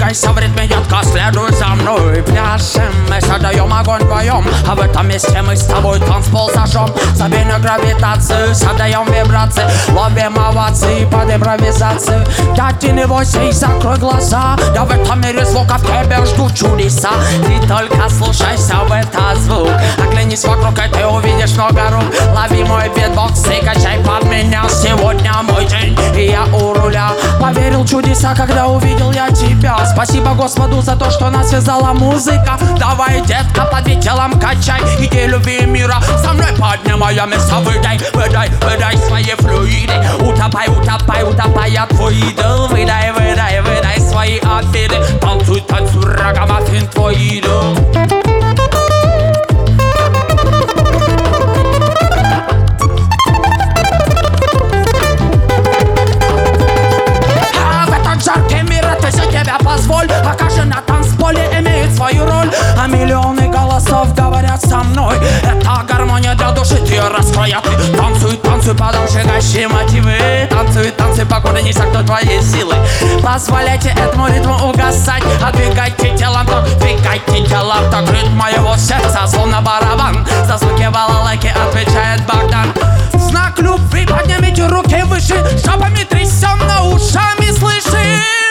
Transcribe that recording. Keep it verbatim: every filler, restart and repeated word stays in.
Двигайся в ритме, детка, следуй за мной. Пляшем, мы создаем огонь вдвоем, а в этом месте мы с тобой танцпол зажжем. Забей на гравитацию, создаем вибрации, ловим овации под импровизацию. Дядь, не бойся и закрой глаза, я в этом мире звуков тебе жду чудеса. Ты только слушайся в этот звук, оглянись вокруг, и ты увидишь много рук. Лови мой битбокс и качай под меня. Сегодня мой день, и я у руля. Поверил в чудеса, когда увидел я тебя. Спасибо Господу за то, что нас связала музыка. Давай, детка, под телом качай идеи любви мира. Со мной поднимаемся, выдай, выдай, выдай свои флюиды. Утопай, утопай, утопай, я твой идол. Выдай, выдай, выдай свои обиды. Танцуй, танцуй, рагамаффин, твой идол. Позволь, покажи на танцполе имеет свою роль. А миллионы голосов говорят со мной. Это гармония для души, ты ее раскрой. А ты танцуй, танцуй, потом шагающие мотивы. Танцуй, танцуй, покуда не согнут твоей силы. Позволяйте этому ритму угасать. А двигайте телом так, двигайте телом так. Ритм моего сердца словно барабан. За звуки балалайки отвечает Богдан. В знак любви поднимите руки выше, жопами трясем, на ушами слышим.